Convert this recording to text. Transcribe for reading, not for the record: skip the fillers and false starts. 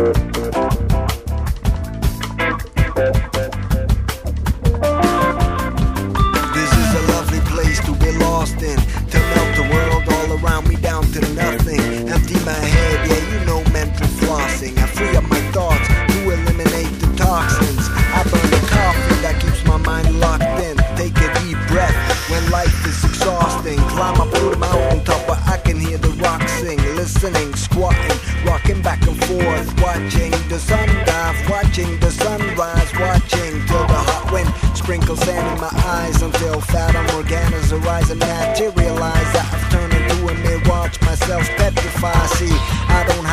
This is a lovely place to be lost in, to melt the world all around me down to nothing. Empty my head, yeah, you know, mental flossing. I free up my thoughts to eliminate the toxins. I burn the coffee that keeps my mind locked in. Take a deep breath when life is exhausting. Climb up to the mountaintop where I can hear the rock sing. Listening, squatting, rocking back and forth. Watching the sun dive, watching the sunrise. Watching till the hot wind sprinkles sand in my eyes. Until Fata Morganas arise and materialize. I've turned into a mirror, watch myself petrify. See, I don't